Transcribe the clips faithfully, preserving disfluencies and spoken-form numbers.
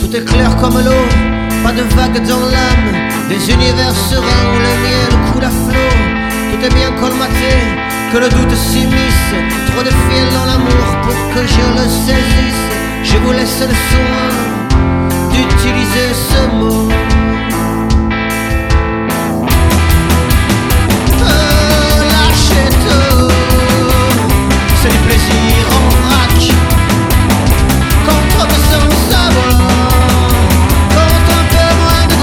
Tout est clair comme l'eau, pas de vagues dans l'âme. Des univers sereins où le miel coule à flot. Tout est bien colmaté, que le doute s'immisce. Trop de fiel dans l'amour pour que je le saisisse. Je vous laisse le soin d'utiliser ce mot. Oh, lâchez tout, c'est du plaisir en vrac. Contre me sans savoir, contre un peu moins de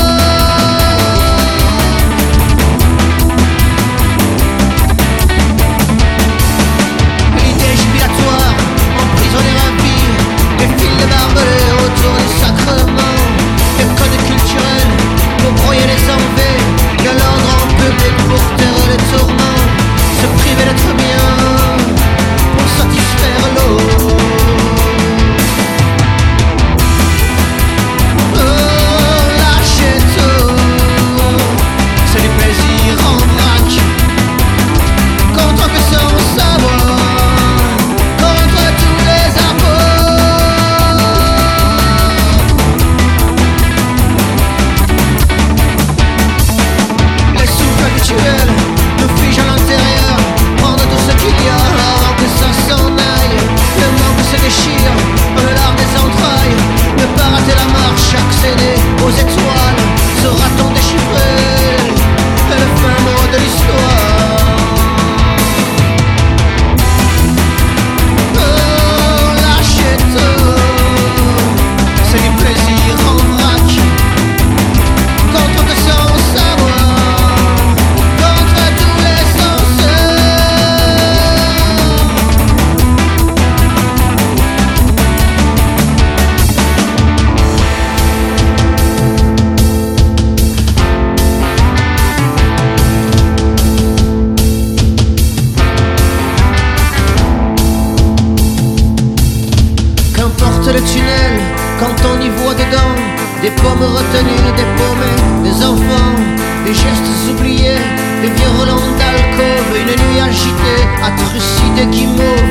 drogue. L'idée jubilatoire, emprisonner un vie. Des fils de barbelés autour du sacrement. Des codes culturels pour broyer les envies. De l'ordre en public pour taire les tourments. Se priver d'être bien pour satisfaire l'eau. Accéder aux étoiles, sera-t-on déchiffré le fin mot de l'histoire? Oh, lâchez tout, c'est du plaisir en vrac. Contre que sans savoir, contre tous les sens. Le tunnel, quand on y voit dedans des pommes retenues, des paumés, des enfants, des gestes oubliés, des violons d'alcôve, une nuit agitée, atrocité guimauve,